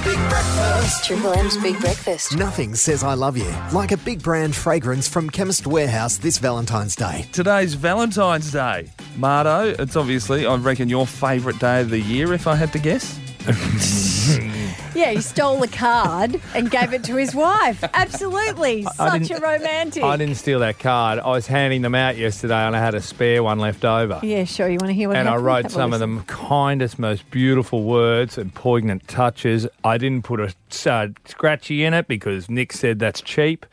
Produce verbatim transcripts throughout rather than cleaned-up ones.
big breakfast. Triple M's Big Breakfast. Nothing says I love you like a big brand fragrance from Chemist Warehouse this Valentine's Day. Today's Valentine's Day. Mardo, it's obviously, I reckon, your favourite day of the year, if I had to guess. Yeah, he stole the card and gave it to his wife. Absolutely. Such a romantic. I didn't steal that card. I was handing them out yesterday and I had a spare one left over. Yeah, sure. You want to hear what And I happened? wrote Have a some of listen. them kindest, most beautiful words and poignant touches. I didn't put a uh, scratchy in it because Nick said that's cheap.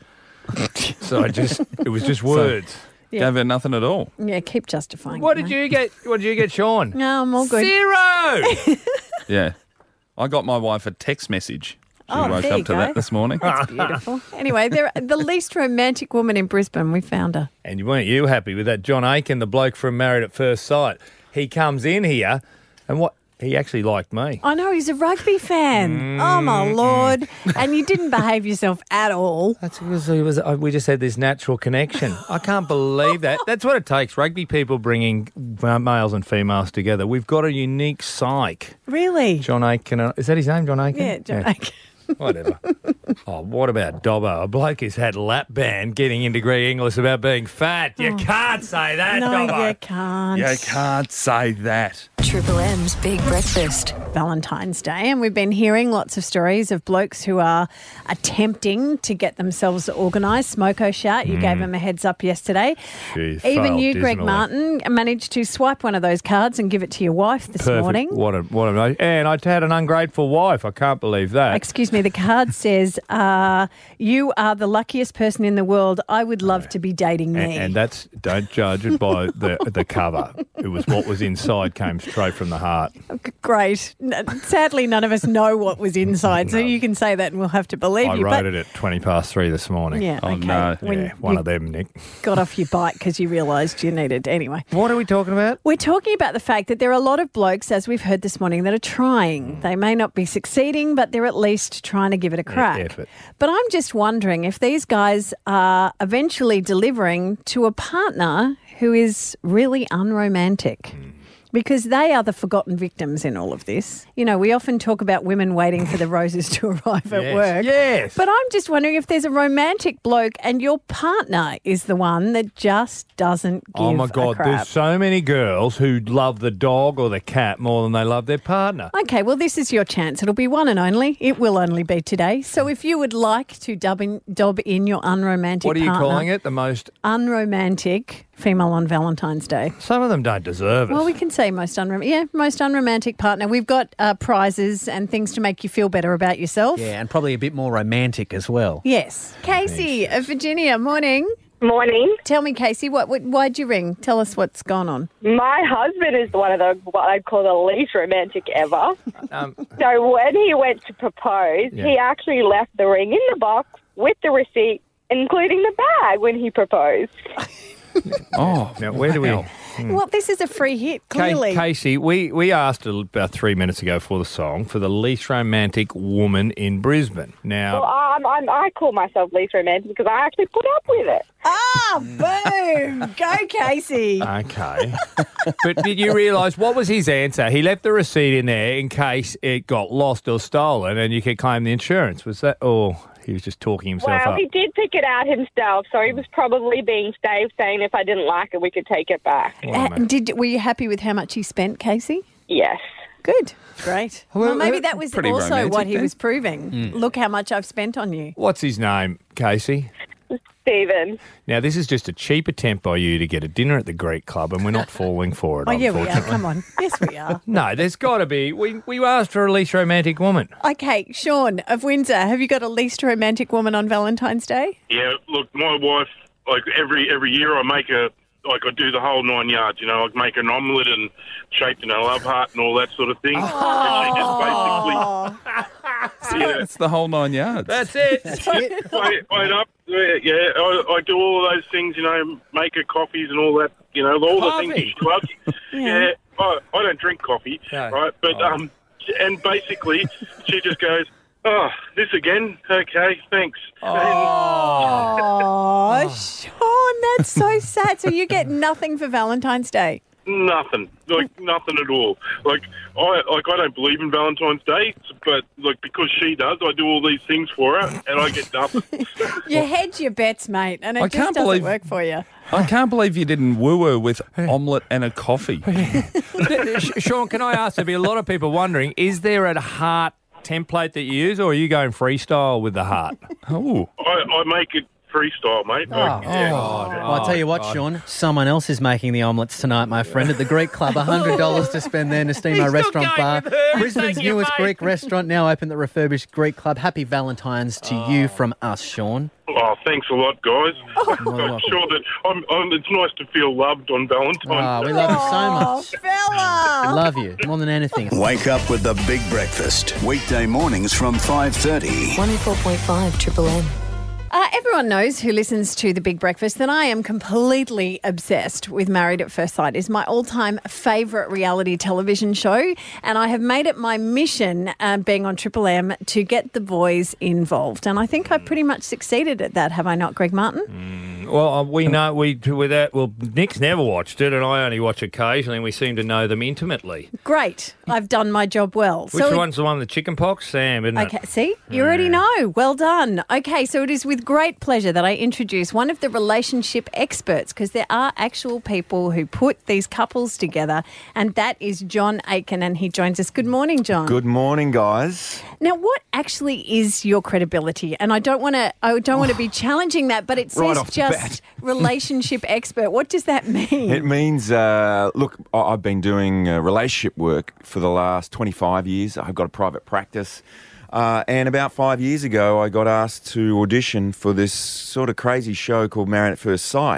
So I just, it was just words. Yeah. Gave her nothing at all. Yeah, keep justifying What it, did mate. you get? What did you get, Sean? No, I'm all good. Zero. Yeah. I got my wife a text message. She Oh, woke there up you to go. that this morning. That's beautiful. Anyway, they're the least romantic woman in Brisbane. We found her. And weren't you happy with that John Aiken, the bloke from Married at First Sight? He comes in here and what? He actually liked me. I know, he's a rugby fan. Oh, my Lord. And you didn't behave yourself at all. That's because it was, we just had this natural connection. I can't believe that. That's what it takes. Rugby people bringing males and females together. We've got a unique psyche. Really? John Aiken. Is that his name, John Aiken? Yeah, John Aiken. Whatever. Oh, what about Dobbo? A bloke who's had lap band getting into Greg Inglis about being fat. You can't say that, No, Dobbo. you can't. You can't say that. Triple M's Big Breakfast. Valentine's Day, and we've been hearing lots of stories of blokes who are attempting to get themselves organised. Smoko Shout, you gave him a heads up yesterday. Gee, Even failed you, Greg dismally. Martin, managed to swipe one of those cards and give it to your wife this Perfect. morning. What a, what a, and I had an ungrateful wife. I can't believe that. Excuse me, the card says, uh, you are the luckiest person in the world. I would love to be dating me. And, and that's, don't judge it by the the cover. It was what was inside came straight from the heart. Great. N- Sadly, none of us know what was inside, so you can say that and we'll have to believe I you. wrote but, it at twenty past three this morning. Yeah, Oh, okay. no. When Yeah, one you of them, Nick. got off your bike because you realised you needed. Anyway. What are we talking about? We're talking about the fact that there are a lot of blokes, as we've heard this morning, that are trying. They may not be succeeding, but they're at least trying to give it a crack. effort. But I'm just wondering if these guys are eventually delivering to a partner who is really unromantic. Because they are the forgotten victims in all of this. You know, we often talk about women waiting for the roses to arrive at Yes. work. Yes. But I'm just wondering if there's a romantic bloke and your partner is the one that just doesn't give Oh my a God, crap. there's so many girls who love the dog or the cat more than they love their partner. Okay, well, this is your chance. It'll be one and only. It will only be today. So if you would like to dub in, dob in your unromantic What are you partner, calling it? The most... unromantic female on Valentine's Day. Some of them don't deserve it. Well, we can say most unromantic. Yeah, most unromantic partner. We've got uh, prizes and things to make you feel better about yourself. Yeah, and probably a bit more romantic as well. Yes. Casey of Virginia, morning. Morning. Tell me, Casey, what, what why'd you ring? Tell us what's gone on. My husband is one of the what I'd call the least romantic ever. Um, So when he went to propose, Yeah. he actually left the ring in the box with the receipt, including the bag, when he proposed. Oh, now, where do we... Well, this is a free hit, Ca- clearly. Casey, we, we asked about three minutes ago for the song for the least romantic woman in Brisbane. Now, Well, I'm, I'm, I call myself least romantic because I actually put up with it. Ah, boom. Go, Casey. okay. But did you realise, what was his answer? He left the receipt in there in case it got lost or stolen and you could claim the insurance. Was that... Oh, he was just talking himself Well, up. he did pick it out himself, so he was probably being safe, saying if I didn't like it, we could take it back. Uh, did Were you happy with how much he spent, Casey? Yes. Good. Great. Well, Well, maybe uh, that was pretty also romantic what he then. was proving. Look how much I've spent on you. What's his name, Casey? Stephen. Now, this is just a cheap attempt by you to get a dinner at the Greek Club, and we're not falling for it, Oh, yeah, we are. unfortunately. Come on. Yes, we are. No, there's got to be. We, we asked for a least romantic woman. Okay, Sean of Windsor, have you got a least romantic woman on Valentine's Day? Yeah, look, my wife, like every every year I make a, like I do the whole nine yards, you know, I make an omelette and shaped in a love heart and all that sort of thing. And she just basically, yeah, it's the whole nine yards. That's it. wait, wait up, yeah, yeah I, I do all of those things, you know, make her coffees and all that, you know, all the things Coffee? she loves. Yeah, I, I don't drink coffee, No. right, but, um, and basically she just goes, oh, this again? Okay, thanks. Oh, Sean, that's so sad. So you get nothing for Valentine's Day? nothing, like nothing at all. Like I, like I don't believe in Valentine's Day, but like because she does, I do all these things for her, and I get nothing. You hedge your bets, mate, and it I just can't doesn't believe- work for you. I can't believe you didn't woo her with omelette and a coffee. Sh- Sean, can I ask, there'll be a lot of people wondering, is there a heart template that you use, or are you going freestyle with the heart? Oh, I, I make it freestyle, mate. Like, yeah. Well, I'll tell you what, Sean, someone else is making the omelettes tonight, my friend, at the Greek Club. one hundred dollars to spend there, Nestimo Restaurant Bar. Brisbane's newest Greek restaurant, now open at the refurbished Greek Club. Happy Valentine's to you from us, Sean. Oh, thanks a lot, guys. I'm welcome. sure that I'm, I'm, it's nice to feel loved on Valentine's Ah, Day. we love you so Oh, much. fella! Love you more than anything. Wake up with the Big Breakfast. Weekday mornings from five thirty. one oh four point five Triple M. Uh, everyone knows who listens to The Big Breakfast that I am completely obsessed with Married at First Sight. It's my all-time favourite reality television show, and I have made it my mission, uh, being on Triple M, to get the boys involved. And I think I pretty much succeeded at that, have I not, Greg Martin? Well, uh, we know we with that. Well, Nick's never watched it, and I only watch occasionally. And we seem to know them intimately. Great. I've done my job well. Which one's the one with the chicken pox? Sam, isn't Okay, it? see? You already know. Well done. Okay, so it is with great pleasure that I introduce one of the relationship experts, because there are actual people who put these couples together, and that is John Aiken, and he joins us. Good morning, John. Good morning, guys. Now, what actually is your credibility? And I don't want to I don't want to be challenging that, but it Right says off the just bat. relationship expert. What does that mean? It means, uh, look, I- I've been doing uh, relationship work for the last twenty-five years. I've got a private practice. Uh, and about five years ago, I got asked to audition for this sort of crazy show called Married at First Sight.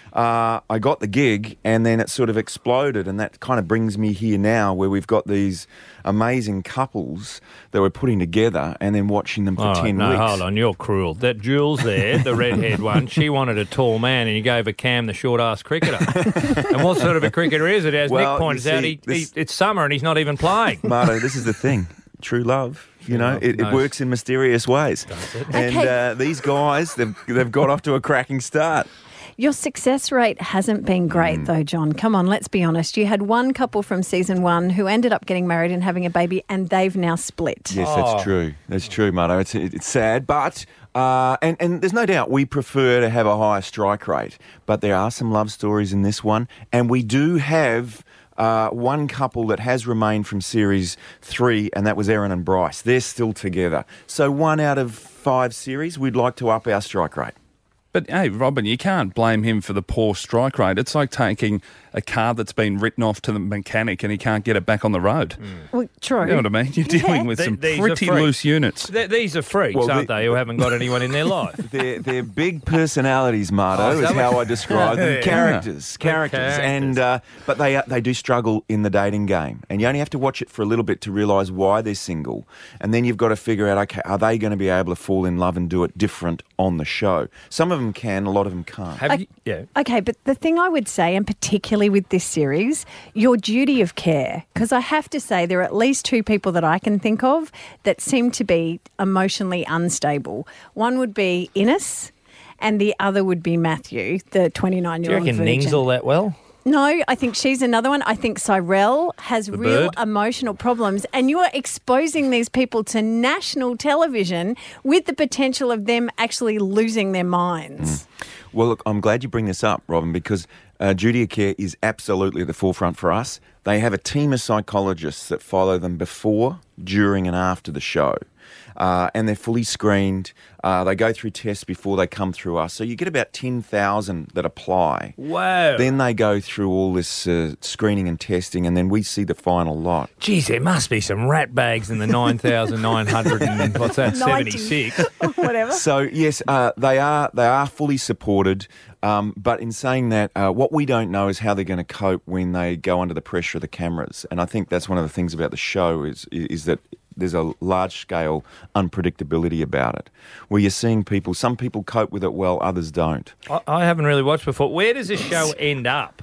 Uh, I got the gig, and then it sort of exploded, and that kind of brings me here now, where we've got these amazing couples that we're putting together and then watching them for All right, ten no, weeks. hold on, you're cruel. That Jules there, the red-haired one, she wanted a tall man, and you gave her Cam, the short-ass cricketer. And what sort of a cricketer is it? As Well, Nick points you see, out, he, this- he, it's summer and he's not even playing. Marto, this is the thing. True love, you know, love, it, it nice. works in mysterious ways. And Okay. uh, these guys, they've, they've got off to a cracking start. Your success rate hasn't been Hmm. great, though, John. Come on, let's be honest. You had one couple from season one who ended up getting married and having a baby, and they've now split. Yes, Oh. that's true. That's true, Marto. It's, it's sad, but... Uh, and, and there's no doubt we prefer to have a higher strike rate, but there are some love stories in this one, and we do have... Uh, one couple that has remained from series three, and that was Erin and Bryce. They're still together. So one out of five series, we'd like to up our strike rate. but hey, Robin, you can't blame him for the poor strike rate. It's like taking a car that's been written off to the mechanic and he can't get it back on the road. Well, true. You know what I mean? You're dealing with Th- some these are pretty freaks. loose units. Th- these are freaks, Well, aren't the- they, who haven't got anyone in their life? They're, they're big personalities, Marto, Oh, is is that how what- I describe them. Yeah. Characters, characters, characters. and uh, but they uh, they do struggle in the dating game, and you only have to watch it for a little bit to realise why they're single, and then you've got to figure out, okay, are they going to be able to fall in love and do it different on the show? Some of them can, a lot of them can't. Have you? Yeah. Okay, but the thing I would say, and particularly with this series, your duty of care, because I have to say there are at least two people that I can think of that seem to be emotionally unstable. One would be Innes, and the other would be Matthew, the Do you twenty-nine-year-old reckon virgin. Nings all that well? No, I think she's another one. I think Cyrell has real bird? emotional problems, and you are exposing these people to national television with the potential of them actually losing their minds. Well, look, I'm glad you bring this up, Robin, because uh, duty of care is absolutely at the forefront for us. They have a team of psychologists that follow them before, during and after the show. Uh, and they're fully screened. Uh, they go through tests before they come through us. So you get about ten thousand that apply. Wow. Then they go through all this uh, screening and testing, and then we see the final lot. Geez, there must be some rat bags in the nine thousand nine hundred and, what's that, ninety. seventy-six. Whatever. So yes, uh, they are they are fully supported. Um, but in saying that, uh, what we don't know is how they're going to cope when they go under the pressure of the cameras. And I think that's one of the things about the show is is that there's a large-scale unpredictability about it, where you're seeing people, some people cope with it well, others don't. I, I haven't really watched before. Where does this show end up?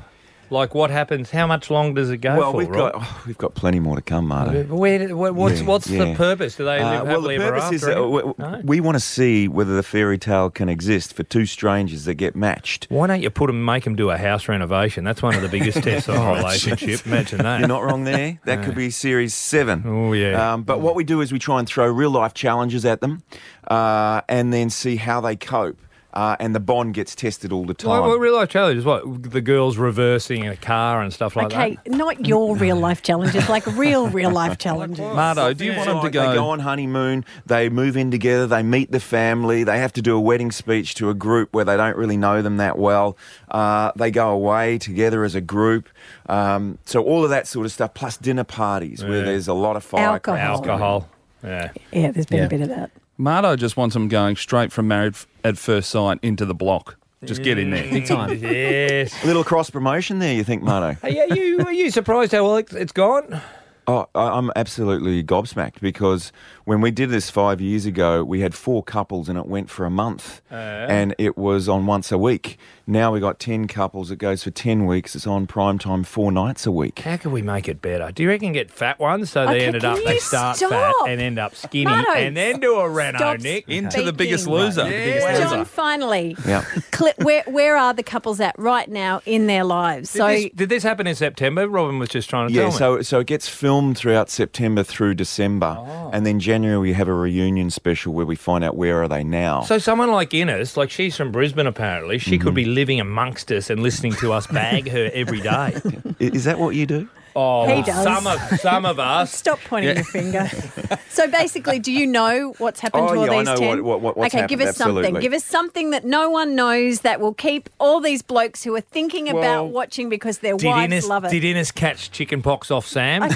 Like what happens? How much long does it go Well, for? we've Rob? got oh, we've got plenty more to come, Marto. Where, where, what's Yeah, what's the yeah. purpose? Do they live Uh, well, happily the ever purpose after? is that eh? we, No. we want to see whether the fairy tale can exist for two strangers that get matched. Why don't you put them, make them do a house renovation? That's one of the biggest tests of a Oh, relationship. jeez. Imagine that. You're not wrong there. That could be series seven. Oh, yeah. Um, but what we do is we try and throw real life challenges at them, uh, and then see how they cope. Uh, and the bond gets tested all the time. What, what real life challenges? What the girls reversing in a car and stuff like Okay, not your real life challenges, like real, real life challenges. Marto, do you want them to Like, go? They go on honeymoon, they move in together, they meet the family, they have to do a wedding speech to a group where they don't really know them that well. Uh, they go away together as a group. Um, so all of that sort of stuff, plus dinner parties where Yeah. there's a lot of Alcohol. firecrackers. Alcohol. Yeah. Yeah, there's been Yeah. a bit of that. Marto just wants them going straight from Married F- at First Sight into the block. Just get in there. Big time. Yes. A little cross promotion there, you think, Marto? Hey, are you are you surprised how well it- it's gone? Oh, I- I'm absolutely gobsmacked because when we did this five years ago, we had four couples and it went for a month, Uh, and it was on once a week. Now we got ten couples. It goes for ten weeks. It's on prime time four nights a week. How can we make it better? Do you reckon get fat ones so they Okay, ended can up you they start stop? fat and end up skinny Marto, and then do a reno, stop Nick? Into the biggest speaking. loser. Yeah. John, finally, Yeah. Cli where where are the couples at right now in their lives? Did, So this, did this happen in September? Robin was just trying to Yeah, tell me. so so it gets filmed throughout September through December, Oh. and then January we have a reunion special where we find out where are they now. So someone like Ines, like she's from Brisbane apparently, she Mm-hmm. could be living amongst us and listening to us bag her every day. I- Is that what you do? Oh, He does. some of some of us. stop pointing your finger. So basically, do you know what's happened Oh, to all yeah, I these know ten? what- what- what's okay, give happened, us something. absolutely. Give us something that no one knows that will keep all these blokes who are thinking Well, about watching because their Did wives Ines, love it. did Ines catch chicken pox off Sam?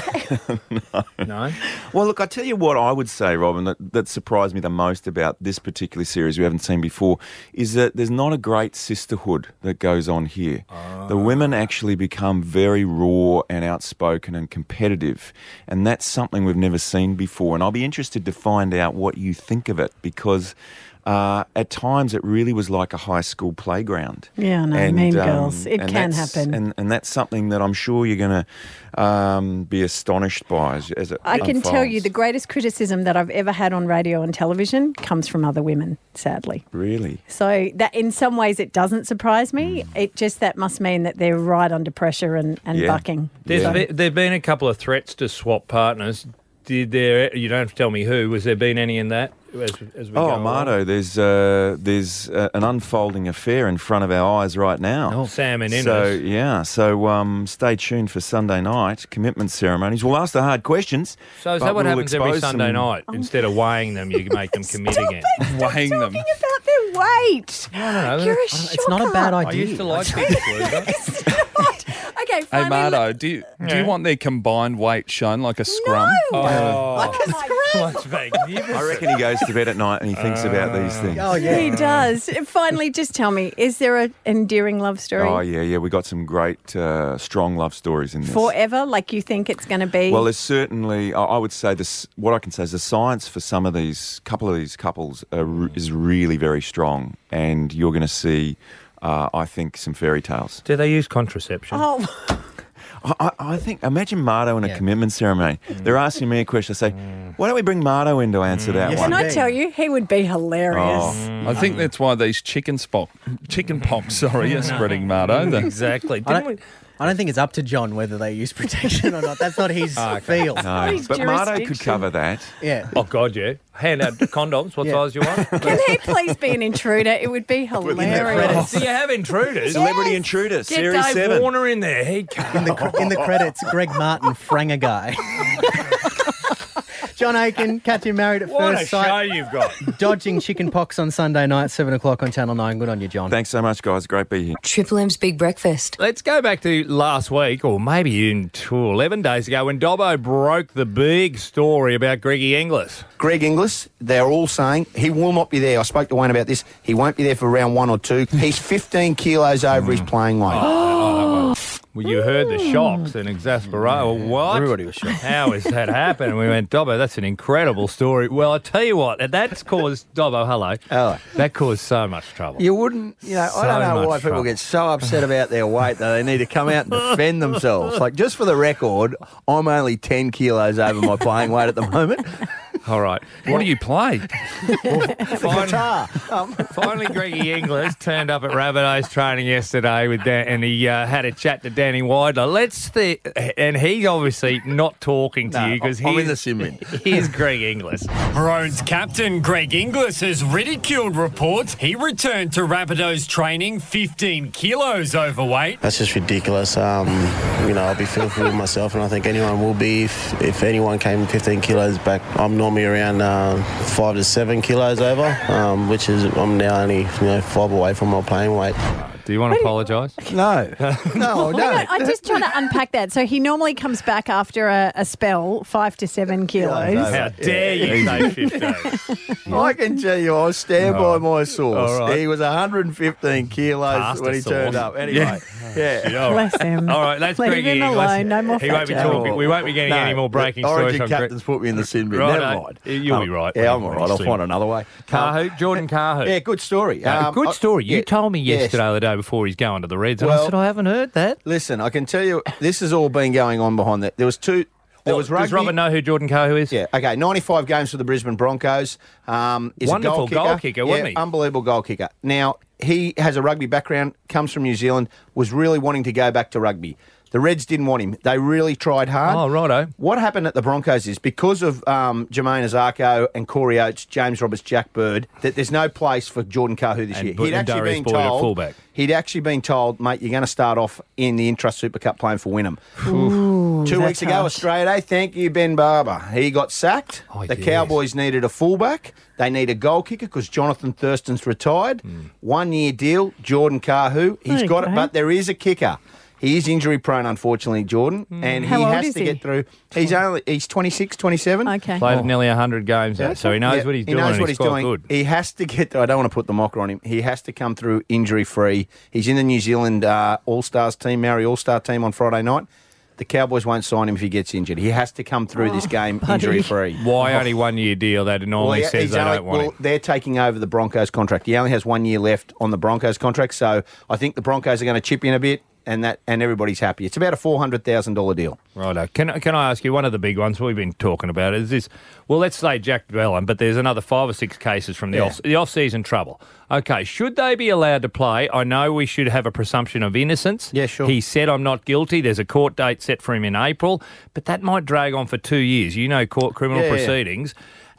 no. No? Well, look, I tell you what I would say, Robin, that, that surprised me the most about this particular series we haven't seen before is that there's not a great sisterhood that goes on here. The women actually become very raw and outspoken and competitive, and that's something we've never seen before. And I'll be interested to find out what you think of it because uh, at times it really was like a high school playground. Yeah, I know, And, Mean um, Girls. It and can that's- happen. And, and that's something that I'm sure you're going to um, be astonished by as, as it I can tell you unfolds. the greatest criticism that I've ever had on radio and television comes from other women, sadly. Really? So that in some ways it doesn't surprise me. Mm. It just that must mean that they're right under pressure and, and Yeah. bucking. There's Yeah. be, there've been a couple of threats to swap partners. Did there? You don't have to tell me who. Was there been any in that? As, as we Oh, go along? Marto, there's uh, there's uh, an unfolding affair in front of our eyes right now. Sam and Ines. So yeah, so um, stay tuned for Sunday night commitment ceremonies. We'll ask the hard questions. So is but that what we'll happens every expose Sunday some- night? Instead of weighing them, you make them commit Stop again. it. Stop Weighing them. talking about their weight. I don't know. You're a It's not a shocker. bad I idea. used to like Biggest Loser. It's not. Okay, Hey, finally. Marto, do you, do you Yeah. want their combined weight shown like a scrum? No. Oh, Like a scrum. that's magnificent. I reckon he goes to bed at night and he thinks about these things. Oh, yeah. He does. Finally, just tell me, is there an endearing love story? Oh yeah, yeah. We got some great, uh, strong love stories in this. Forever, like you think it's going to be? Well, there's certainly. I I would say this. What I can say is the science for some of these, couple of these couples, are, re- is really very strong, and you're going to see, uh, I think, some fairy tales. Do they use contraception? oh, I, I, I think. Imagine Marto in a Yeah. commitment ceremony. They're asking me a question. I say, "Why don't we bring Marto in to answer that Yes, one?" can I indeed. tell you, he would be hilarious. Oh. I think that's why these chicken spock, chicken pox, sorry, are spreading, Marto. The- Exactly. I Didn't don't, we- I don't think it's up to John whether they use protection or not. That's not his field. No, His but Marto jurisdiction. could cover that. Yeah. Oh, God, yeah. Hand out condoms. What Yeah. size do you want? Can he please be an intruder? It would be hilarious. Do you have intruders? Celebrity Intruder, Get Series Dave seven. Warner in there. He can't. In the, cr- in the credits, Greg Martin, Franger guy. John Aiken, catch him married at What a first show sight. you've got. Dodging chicken pox on Sunday night, seven o'clock on Channel nine. Good on you, John. Thanks so much, guys. Great to be here. Triple M's Big Breakfast. Let's go back to last week, or maybe even two, eleven days ago, when Dobbo broke the big story about Greggy Inglis. Greg Inglis, they're all saying he will not be there. I spoke to Wayne about this. He won't be there for round one or two. He's fifteen kilos over his playing weight. Was Well, you heard the shocks and exasperation. What? Everybody was shocked. How has that happened? And we went, Dobbo, that's an incredible story. Well, I tell you what, and that's caused, Dobbo, hello. Hello. That caused so much trouble. You wouldn't, you know, So I don't know much why people trouble. get so upset about their weight that they need to come out and defend themselves. Like, just for the record, I'm only ten kilos over my playing weight at the moment. All right. What do you play? Finally, Guitar. Um, finally, Greggy Inglis turned up at Rabbitoh's training yesterday with Dan, and he uh, had a chat to Danny Widler. Let's the, and he's obviously not talking to No, you because I'm in he's the sim bin. Here's Greg Inglis. Maroons captain Greg Inglis has ridiculed reports he returned to Rabbitohs training fifteen kilos overweight. That's just ridiculous. Um, you know, I'll be filthy with myself, and I think anyone will be if, if anyone came fifteen kilos back. I'm normally around uh, five to seven kilos over, um, which is I'm now only you know five away from my playing weight. Do you want to apologise? No. No, Hang on, I'm just trying to unpack that. So he normally comes back after a, a spell, five to seven kilos. How dare you say fifteen? I can tell you, I stand by my source. All right. He was one hundred fifteen kilos Pasta when he turned sauce. up. Anyway, yeah. All right. Bless him. All right, that's Leave Greg him Inglis. alone. No more He won't be fat talking. We won't be getting No, any more breaking the stories Origin from Greg. captain's put me in the sin bin. Right, Never no, mind. you'll be right. Yeah, I'm all right. I'll Slim. find another way. Kahu, Jordan Kahu. Yeah, good story. Uh, Um, good I- story. You yeah, told me yes. yesterday or the day before he's going to the Reds, and I Well- said I haven't heard that. Listen, I can tell you, this has all been going on behind that. There was two. There Well, was rugby. does Robert know who Jordan Kahu is? Yeah, okay, ninety-five games for the Brisbane Broncos. Um, is Wonderful a goal kicker. goal kicker, wasn't Yeah, he? Unbelievable goal kicker. Now, he has a rugby background, comes from New Zealand, was really wanting to go back to rugby. The Reds didn't want him. They really tried hard. Oh, righto. What happened at the Broncos is because of um, Jermaine Azarko and Corey Oates, James Roberts, Jack Bird, that there's no place for Jordan Kahu this And year. Bu- He'd and actually Darius been Boyd at told. fullback. He'd actually been told, mate, you're going to start off in the Intrust Super Cup playing for Wynnum. Ooh, Two that's weeks ago, harsh. Australia Day. Thank you, Ben Barber. He got sacked. Oh, the yes. Cowboys needed a fullback. They need a goal kicker because Jonathan Thurston's retired. One year deal. Jordan Kahu. He's got Okay. it, but there is a kicker. He is injury prone, unfortunately, Jordan, and How he old has is to he? get through. He's only he's twenty-six, twenty-seven. Okay. Played nearly one hundred games, though, so he knows Yeah, what he's he doing. knows and what he's he's quite doing. good. He has to get. I don't want to put the mocker on him. He has to come through injury free. He's in the New Zealand uh, All Stars team, Maori All Star team on Friday night. The Cowboys won't sign him if he gets injured. He has to come through this game buddy. injury free. Why only one year deal? That normally he- says he's they only- don't want well, him. they're taking over the Broncos contract. He only has one year left on the Broncos contract, so I think the Broncos are going to chip in a bit, and that and everybody's happy. It's about a four hundred thousand dollar deal. Righto. Can, can I ask you, one of the big ones we've been talking about is this, well, let's say Jack Bellum, but there's another five or six cases from the, Yeah. off, the off-season trouble. Okay, should they be allowed to play? I know we should have a presumption of innocence. Yeah, sure. He said, I'm not guilty. There's a court date set for him in April, but that might drag on for two years. You know court criminal Yeah, yeah. proceedings.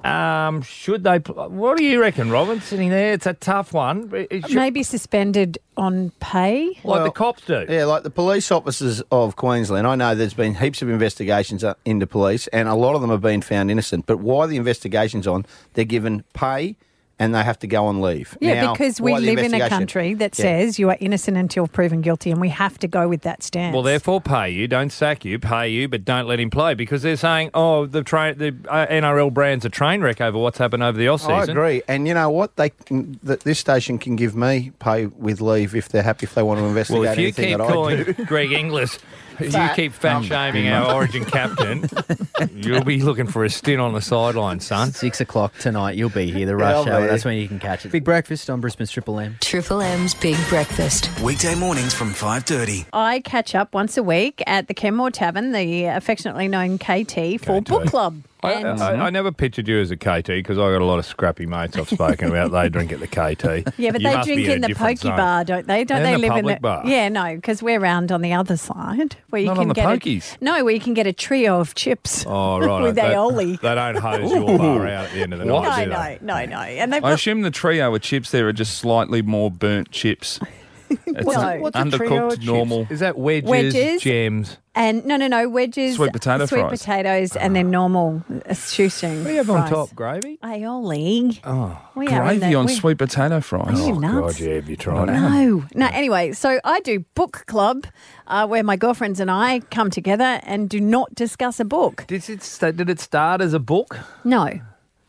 Um, should they? pl- What do you reckon, Robin? Sitting there, it's a tough one. It should- Maybe suspended on pay. like Well, the cops do. Yeah, like the police officers of Queensland. I know there's been heaps of investigations uh, into police, and a lot of them have been found innocent. But while the investigation's on, they're given pay and they have to go on leave. Yeah, Now, because we why the live in a investigation? country that Yeah. says you are innocent until proven guilty, and we have to go with that stance. Well, therefore, pay you. Don't sack you. Pay you, but don't let him play because they're saying, "Oh, the train, the uh, N R L brand's a train wreck over what's happened over the off season." I agree, and you know what? They can, th- this station can give me pay with leave if they're happy if they want to investigate Well, if you anything keep that calling I do. Greg Inglis, you Fat. keep fat shaming our Origin captain, you'll be looking for a stint on the sideline, son. Six o'clock tonight, you'll be here, the Yeah, rush I'll hour. be. That's when you can catch it. Big breakfast on Brisbane's Triple M. Triple M's Big Breakfast. Weekday mornings from five thirty. I catch up once a week at the Kenmore Tavern, the affectionately known K T, for K T. book club. I, And- I, I never pictured you as a K T because I got a lot of scrappy mates I've spoken about. They drink at the K T. Yeah, but You they must drink be a in the different pokey zone. bar, don't they? Don't They're they in the live public in the bar. Yeah, no, because we're round on the other side where you Not can on the get pokies. A, no, where you can get a trio of chips. Oh, right. with they, aioli. They don't hose your bar out at the end of the No, night, do no, they? no, no. And they've I got assume the trio of chips there are just slightly more burnt chips. It's What's a- a- what's a trio of undercooked, chips? normal. Is that wedges, Wedges. gems? and no, no, no wedges, Sweet potato sweet fries. potatoes, and then normal uh, shoestring. What do you have on fries. top? Gravy? Aioli. Oh, We are in Gravy the- on we- sweet potato fries. Are you oh nuts? God, yeah, have you tried it? No, no. Anyway, so I do book club, uh, where my girlfriends and I come together and do not discuss a book. Did it, sta- did it start as a book? No,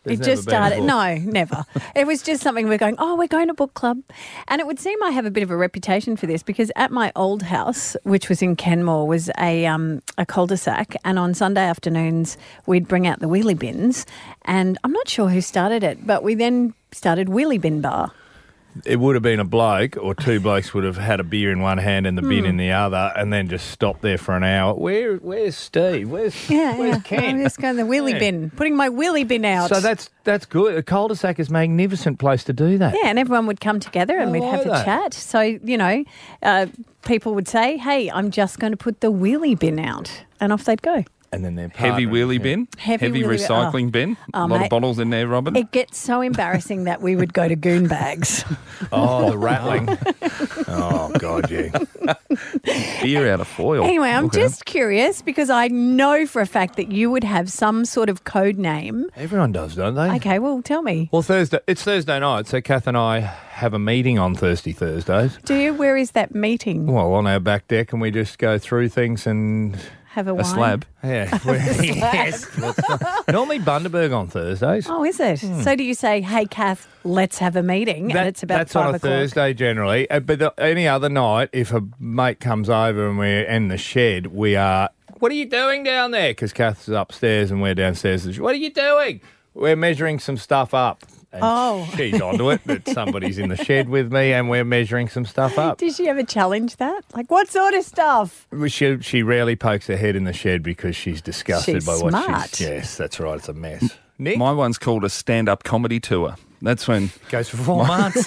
There's it never just been a started. book. No, never. It was just something we're going, oh, we're going to book club. And it would seem I have a bit of a reputation for this because at my old house, which was in Kenmore, was a um, a cul-de-sac. And on Sunday afternoons, we'd bring out the wheelie bins. And I'm not sure who started it, but we then started Wheelie Bin Bar. It would have been a bloke or two blokes would have had a beer in one hand and the bin Hmm. in the other and then just stopped there for an hour. Where, Where's Steve? Where's, Yeah, where's yeah. Ken? I'm just going the wheelie Yeah. bin, putting my wheelie bin out. So that's that's good. A cul-de-sac is a magnificent place to do that. Yeah, and everyone would come together and I we'd have like a that. chat. So, you know, uh, people would say, hey, I'm just going to put the wheelie bin out. And off they'd go. And then they're Heavy partnering, wheelie yeah. bin, Heavy heavy, wheelie bin. recycling Oh. bin. Oh, a lot mate. of bottles in there, Robin. It gets so embarrassing that we would go to goon bags. Oh, the rattling. Oh, God, yeah. Beer out of foil. Anyway, I'm Okay. just curious because I know for a fact that you would have some sort of code name. Everyone does, don't they? Okay, well, tell me. Well, Thursday. It's Thursday night, so Kath and I have a meeting on Thursday, Thursdays. Do you? Where is that meeting? Well, on our back deck, and we just go through things and... Have a A wine? slab. Yeah. yes. Normally Bundaberg on Thursdays. Oh, is it? So do you say, hey, Kath, let's have a meeting? That- and it's about that's five on a o'clock. Thursday generally. Uh, but the, any other night, if a mate comes over and we're in the shed, we are, what are you doing down there? Because Kath's upstairs and we're downstairs. What are you doing? We're measuring some stuff up. And Oh. she's onto it that somebody's in the shed with me and we're measuring some stuff up. Did she ever challenge that? Like, what sort of stuff? She, she rarely pokes her head in the shed because she's disgusted She's by what smart. she's... Yes, that's right. It's a mess. Nick? My one's called a stand-up comedy tour. That's when Goes for four months.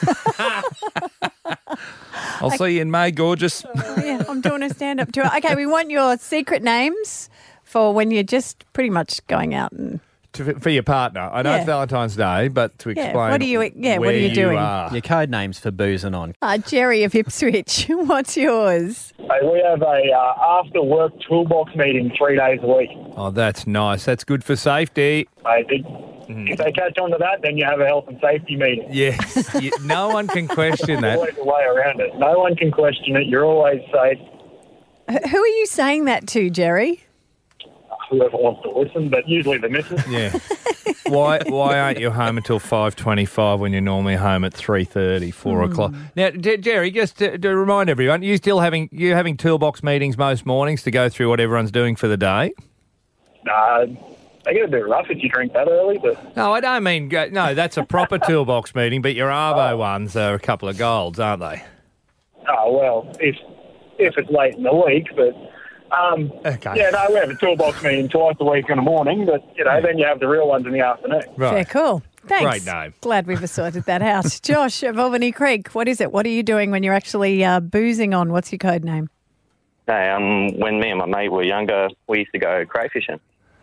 I'll see you in May, gorgeous. Yeah, I'm doing a stand-up tour. Okay, we want your secret names for when you're just pretty much going out and... To, for your partner. I know Yeah. it's Valentine's Day, but to Yeah, explain what are you- yeah, what where are you doing? are. Your code names for boozing on. Uh, Jerry of Ipswich, what's yours? Hey, we have a uh, after-work toolbox meeting three days a week. Oh, that's nice. That's good for safety. I think if they catch on to that, then you have a health and safety meeting. Yes. You- no one can question There's that. always a way around it. No one can question it. You're always safe. H- Who are you saying that to, Jerry? Whoever wants to listen, but usually the missus. Yeah. Why why aren't you home until five twenty-five when you're normally home at three thirty, four o'clock? Now, D- Jerry, just to, to remind everyone, you still having you having toolbox meetings most mornings to go through what everyone's doing for the day? Nah, they get a bit rough if you drink that early, but No, I don't mean go, no. That's a proper toolbox meeting, but your Arvo ones are a couple of golds, aren't they? oh well, if if it's late in the week, but. Um, Okay. Yeah, no, we have a toolbox meeting twice a week in the morning, but, you know, then you have the real ones in the afternoon. Fair cool. Thanks. Great name. Glad we've sorted that out. Josh of Albany Creek, what is it? What are you doing when you're actually uh, boozing on? What's your code name? Hey, um, when me and my mate were younger, we used to go crayfishing.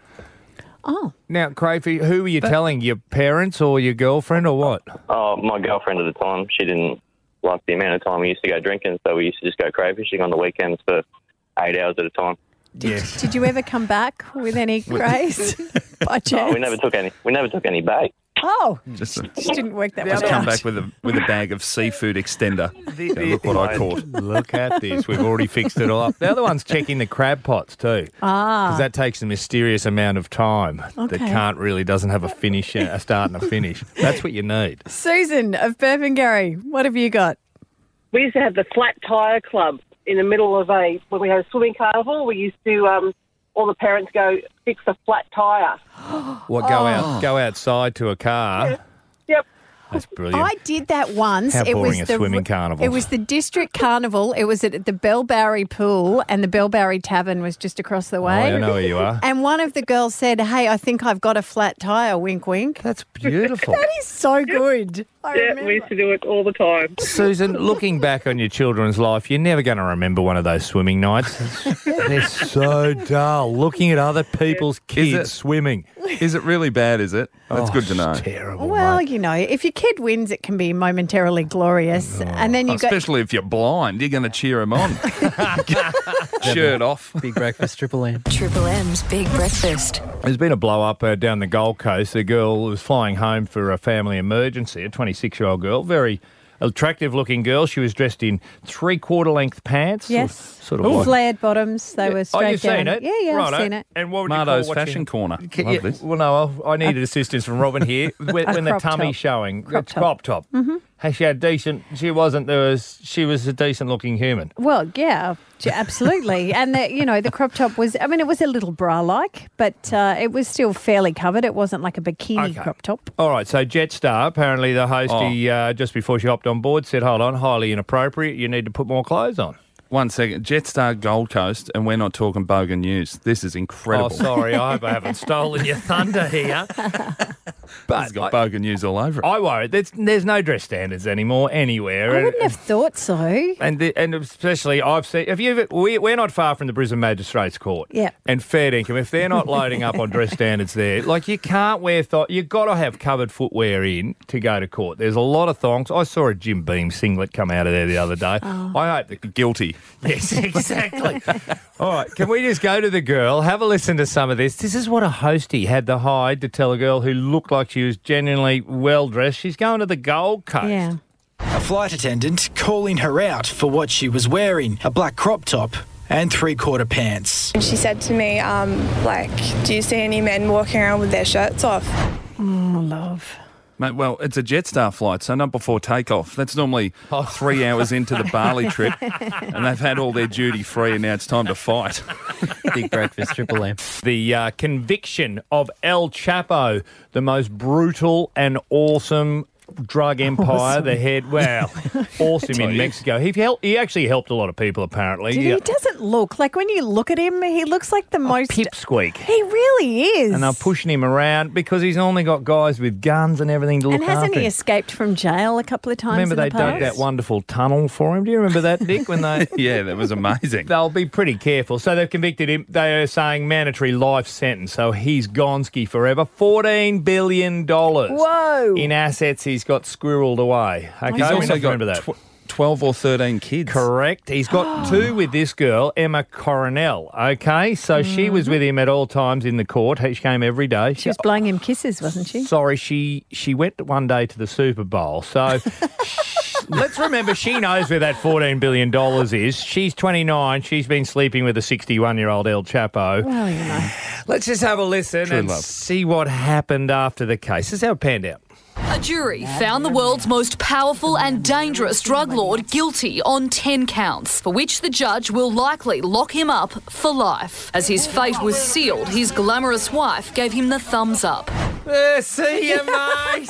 Oh. Now, Crayfie, who were you telling? Your parents or your girlfriend or what? Oh, my girlfriend at the time, she didn't like the amount of time we used to go drinking, so we used to just go crayfishing on the weekends for eight hours at a time. Did, did you ever come back with any craze by chance? No, we never took any. We never took any bait. Oh, Just, just didn't work that just much come out. back with a with a bag of seafood extender. Now, look what I caught. Look at this. We've already fixed it all up. The other one's checking the crab pots too. Ah. Because that takes a mysterious amount of time that Okay. can't really, doesn't have a finish, a start and a finish. That's what you need. Susan of Burpengary, what have you got? We used to have the Flat Tyre Club in the middle of a, when we had a swimming carnival, we used to, um, all the parents go fix a flat tyre. What, go Oh. out, go outside to a car? Yep. That's brilliant. I did that once. How it boring was are the swimming carnivals? It was the district carnival. It was at the Bellbarry Pool, and the Bellbarry Tavern was just across the way. Oh, I know where you are. And one of the girls said, "Hey, I think I've got a flat tyre." Wink, wink. That's beautiful. That is so good. I yeah, remember. we used to do it all the time. Susan, looking back on your children's life, you're never going to remember one of those swimming nights. They're so dull. Looking at other people's kids it- swimming. Is it really bad, is it? That's Oh, good to know. it's terrible. Well, you know, if your kid wins, it can be momentarily glorious, and then you go. Especially if you're blind, you're going to cheer him on. Shirt off. Big breakfast, Triple M. Triple M's Big Breakfast. There's been a blow up uh, down the Gold Coast. A girl was flying home for a family emergency, a twenty-six-year-old girl, very attractive-looking girl. She was dressed in three-quarter length pants. Yes. Sort of like- flared bottoms. They Yeah. were straight oh, you've down. seen it? Yeah, yeah, Righto. I've seen it. And what would Mardo's you call Fashion watching- Corner. K- Love yeah, this. Well, no, I I needed assistance from Robin here. When, A when the crop tummy's top. showing, Crop it's top. crop top. Mm-hmm. Hey, she had decent. She wasn't. There was. She was a decent-looking human. Well, yeah, j- absolutely. And, the, you know, the crop top was, I mean, it was a little bra-like, but uh, it was still fairly covered. It wasn't like a bikini Okay. crop top. All right, so Jetstar, apparently the hostie, Oh. uh, just before she hopped on board, said, hold on, highly inappropriate. You need to put more clothes on. One second. Jetstar Gold Coast, and we're not talking Bogan News. This is incredible. Oh, sorry, I hope I haven't stolen your thunder here. But It's got Bogan News all over it. I worry. There's, there's no dress standards anymore anywhere. I And- wouldn't have thought so. And the, and especially, I've seen. Have you ever? We, we're not far from the Brisbane Magistrates Court. Yeah. And fair income. If they're not loading up on dress standards there, like you can't wear thong. You've got to have covered footwear in to go to court. There's a lot of thongs. I saw a Jim Beam singlet come out of there the other day. Oh. I hope that Guilty. Yes, exactly. All right, can we just go to the girl, have a listen to some of this? This is what a hostie had to hide to tell a girl who looked like she was genuinely well dressed. She's going to the Gold Coast. Yeah. A flight attendant calling her out for what she was wearing, a black crop top and three-quarter pants. And she said to me, um, like, do you see any men walking around with their shirts off? Oh, love. Mate, well, it's a Jetstar flight, so not before takeoff. That's normally three hours into the Bali trip, and they've had all their duty free, and now it's time to fight. Big breakfast, Triple M. The uh, conviction of El Chapo, the most brutal and awesome drug empire, Awesome. the head, well, awesome Oh, in yeah. Mexico. He helped, he actually helped a lot of people, apparently. Did Yeah. He doesn't look, like when you look at him, he looks like the most... Pipsqueak. He really is. And they're pushing him around because he's only got guys with guns and everything to look And hasn't after he him. escaped from jail a couple of times Remember in they the dug past? that wonderful tunnel for him? Do you remember that, Nick? When they Yeah, that was amazing. They'll be pretty careful. So they've convicted him. They are saying mandatory life sentence. So he's gonski forever. fourteen billion dollars Whoa. in assets he's got squirreled away. Okay, He's we also must got remember that. tw- twelve or thirteen kids. Correct. He's got two with this girl, Emma Coronel. Okay, so she was with him at all times in the court. She came every day. She was blowing him kisses, wasn't she? Sorry, she she went one day to the Super Bowl. So let's remember she knows where that fourteen billion dollars is. She's twenty-nine. She's been sleeping with a sixty-one-year-old El Chapo. Well, you know. Let's just have a listen True and love. see what happened after the case. This is how it panned out. A jury found the world's most powerful and dangerous drug lord guilty on ten counts, for which the judge will likely lock him up for life. As his fate was sealed, his glamorous wife gave him the thumbs up. Uh, see you, mate.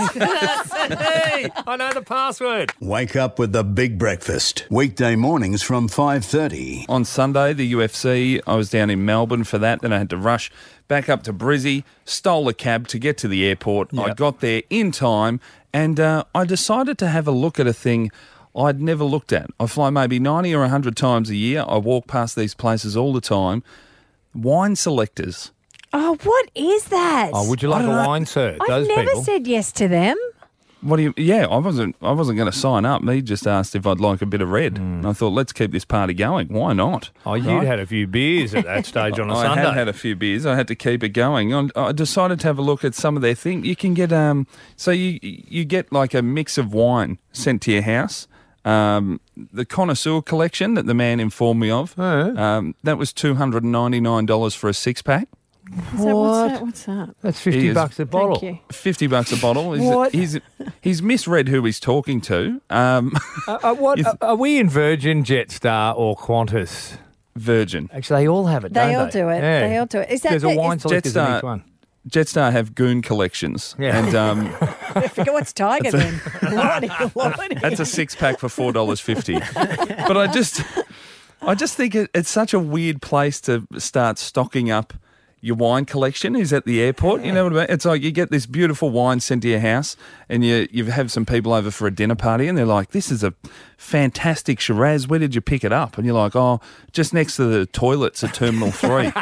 See. I know the password. Wake up with the Big Breakfast. Weekday mornings from five thirty. On Sunday, the U F C, I was down in Melbourne for that. Then I had to rush back up to Brizzy, stole a cab to get to the airport. I Yep. got there in time, and uh, I decided to have a look at a thing I'd never looked at. I fly maybe ninety or one hundred times a year. I walk past these places all the time. Wine selectors. Oh, what is that? Oh, would you like a wine, sir? I've Those never people. said yes to them. What do you? Yeah, I wasn't. I wasn't going to sign up. He just asked if I'd like a bit of red, and I thought, let's keep this party going. Why not? Oh, you'd Right? had a few beers at that stage on a I Sunday. had had a few beers. I had to keep it going. I I decided to have a look at some of their things. You can get um, so you you get like a mix of wine sent to your house. Um, the connoisseur collection that the man informed me of. Um, that was two hundred and ninety nine dollars for a six pack. Is that, what's that? What's that? That's fifty He is- bucks a bottle. Thank you. Fifty bucks a bottle. He's, What? He's he's misread who he's talking to. Um, Uh, uh, what You th- are we in Virgin, Jetstar, or Qantas? Virgin. Actually, they all have it. They don't all they? do it. Yeah. They all do it. Is that There's a the- wine is- selectors in Jetstar- each one. Jetstar have goon collections, Yeah. and um, I forget what's Tiger then. Lordy, lordy. that's a six pack for four dollars fifty. But I just, I just think it, it's such a weird place to start stocking up your wine collection. Is at the airport. You know what I mean? It's like you get this beautiful wine sent to your house, and you you have some people over for a dinner party, and they're like, "This is a fantastic Shiraz. Where did you pick it up?" And you're like, "Oh, just next to the toilets at Terminal Three."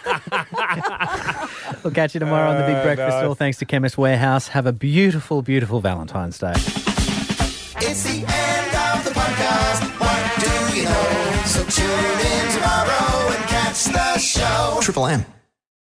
We'll catch you tomorrow on the Big Oh, Breakfast. nice. All thanks to Chemist Warehouse. Have a beautiful, beautiful Valentine's Day. It's the end of the podcast. What do you know? So tune in tomorrow and catch the show. Triple M.